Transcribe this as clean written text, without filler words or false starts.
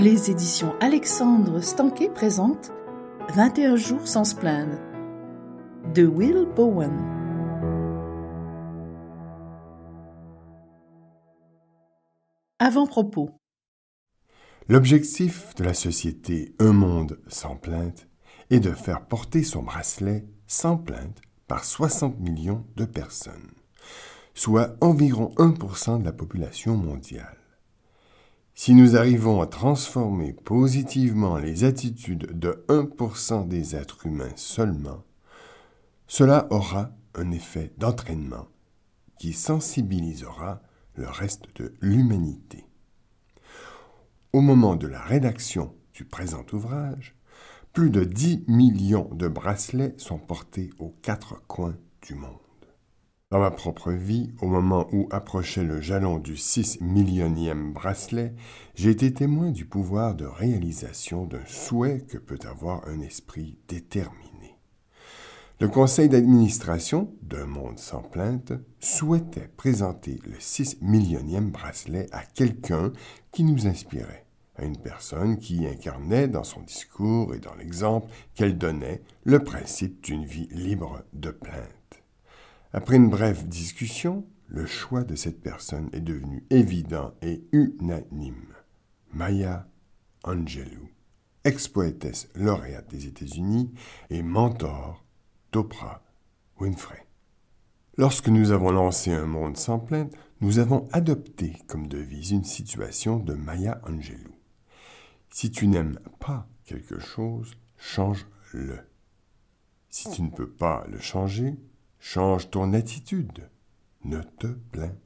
Les éditions Alexandre Stanquet présentent 21 jours sans se plaindre de Will Bowen. Avant-propos. L'objectif de la société Un monde sans plainte est de faire porter son bracelet sans plainte par 60 millions de personnes, soit environ 1% de la population mondiale. Si nous arrivons à transformer positivement les attitudes de 1% des êtres humains seulement, cela aura un effet d'entraînement qui sensibilisera le reste de l'humanité. Au moment de la rédaction du présent ouvrage, plus de 10 millions de bracelets sont portés aux 4 coins du monde. Dans ma propre vie, au moment où approchait le jalon du 6 millionième bracelet, j'ai été témoin du pouvoir de réalisation d'un souhait que peut avoir un esprit déterminé. Le conseil d'administration d'Un monde sans plainte souhaitait présenter le 6 millionième bracelet à quelqu'un qui nous inspirait, à une personne qui incarnait dans son discours et dans l'exemple qu'elle donnait le principe d'une vie libre de plainte. Après une brève discussion, le choix de cette personne est devenu évident et unanime. Maya Angelou, ex-poétesse lauréate des États-Unis et mentor d'Oprah Winfrey. Lorsque nous avons lancé Un monde sans plainte, nous avons adopté comme devise une situation de Maya Angelou. Si tu n'aimes pas quelque chose, change-le. Si tu ne peux pas le changer, change ton attitude. Ne te plains